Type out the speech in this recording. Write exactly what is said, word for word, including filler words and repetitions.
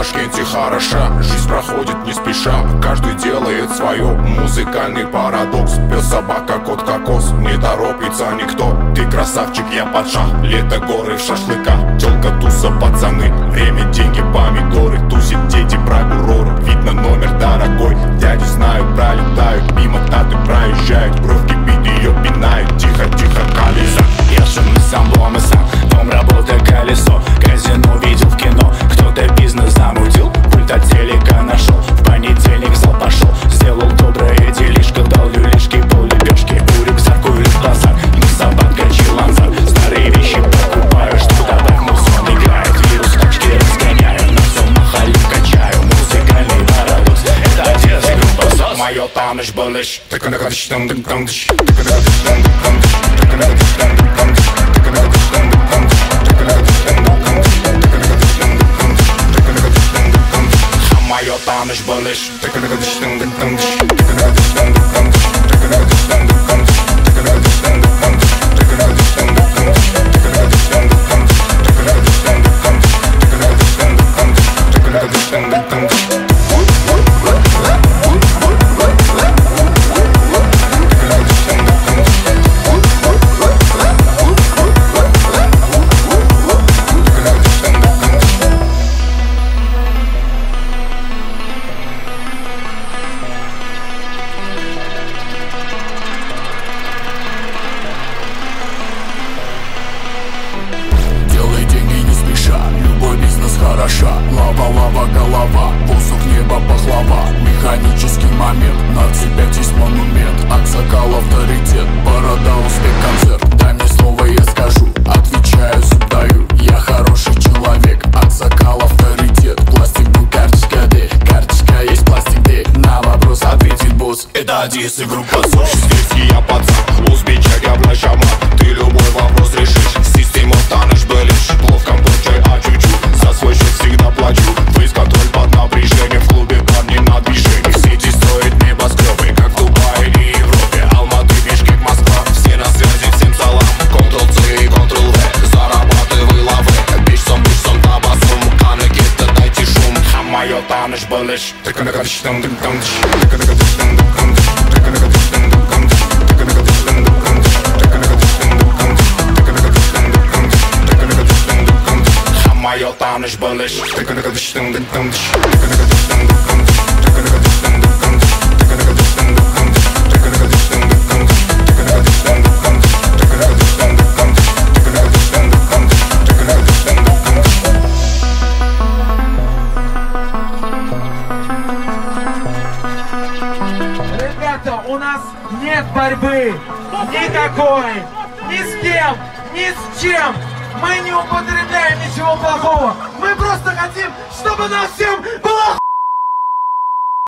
Ташкенте хороша, жизнь проходит не спеша, каждый делает свое, музыкальный парадокс. Пес, собака, кот, кокос, не торопится никто. Ты красавчик, я падша, лето, горы, шашлыка, тёлка, туса, пацаны, время, деньги, помидоры. Тусит дети, прокуроры, видно номер дорогой. Дяди знают, пролетают мимо, таты проезжают, кровь кипит, ее пинают, тихо-тихо колеса. Я шумный сам, дома сам, дом, работа, колесо. Казино видел в кино, кто-то бизнес замутил, пульт от телека нашел, в понедельник в зал пошел, сделал доброе делишко, дал люлишки, пол лепешки, у рюкзаку или в базар, не собак, гачи, ланзар. Старые вещи покупаю, что добавь, музон играет, вирус тачки разгоняю, на всем махалю качаю, музыкальный парадокс. Это Одесса, группа СОС. Моё таныш балыш, так она кадыш там дым там дыш, так она кадыш там дым там дыш, так она кадыш там дым там дыш, так она кадыш там дым там дыш, так она кадыш там дым там дыш, так она кадыш там дым там дыш, так она кадыш там дым там дыш. Моё таныш балыш, так она кадыш там дым там дыш, так она кадыш там дым там дыш, так она кадыш там дым там дыш, так она кадыш там дым там дыш, так она кадыш там дым там дыш, так она кадыш там дым там дыш, так она кадыш там дым там дыш, так она кадыш там дым там дыш, так она кадыш там дым там дыш. Хороша, лава-лава голова, воздух, небо, пахлава, механический момент, на цепь есть монумент, Аксакал авторитет, борода, успех, концерт. Дай мне слово, я скажу, отвечаю, задаю, я хороший человек, Аксакал авторитет, пластик был карточка Д, карточка есть пластик Д, на вопрос ответит босс, это Одесса, группа СОС. Здесь я пацан, узбечак, я плащама, ты любой вопрос решишь, система таныш былиш, плов, компот, чай, а чуть-чуть, за свой счет всегда плачу, фейс-контроль под напряжением, в клубе парни на движении, все здесь строят небоскребы, как в Дубае или Европе, Алматы, Бишкек, Москва, все на связи, всем салам, контрол-C и контрол-V, зарабатывай лавы, бичсом, бичсом, табасом, канекета, дайте шум. А моё таныш былиш, так она кадыш там дым там дыш, так она кадыш там дым там дыш, так она кадыш там дым там дыш, так она кадыш там дым там дыш, так она кадыш там дым там дыш, так она кадыш там дым там дыш, так она кадыш там дым там дыш. А моё таныш былиш, так она кадыш там дым там дыш, так она кадыш там дым там дыш, так она кадыш там дым там дыш, так она кадыш там дым там дыш, так она кадыш там дым там дыш, так она кадыш там дым там дыш, так она кадыш там дым там дыш, так она кадыш там дым там дыш, так она кадыш там дым там дыш. Ребята, у нас нет борьбы никакой, ни с кем, ни с чем. Мы не употребляем ничего плохого. Мы просто хотим, чтобы нам всем было